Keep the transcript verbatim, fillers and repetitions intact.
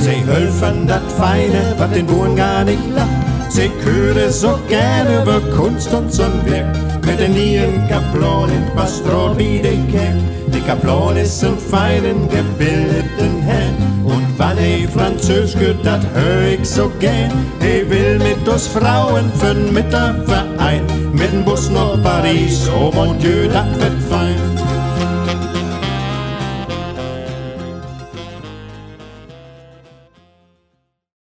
Sie helfen dat Feine, wat den Buren gar nicht lacht. Sie küre so gerne über Kunst und so'n Werk. Mit den ihren Kaplonen Pastrol wie den Kerl. Die Kaplon ist ein feinen, gebildeten Herr. Und wann er Französisch gehört, dat hör ich so gern. Er will mit uns Frauen für'n Mittagverein. Mit dem Bus nach Paris, oh mon Dieu, dat wird fein.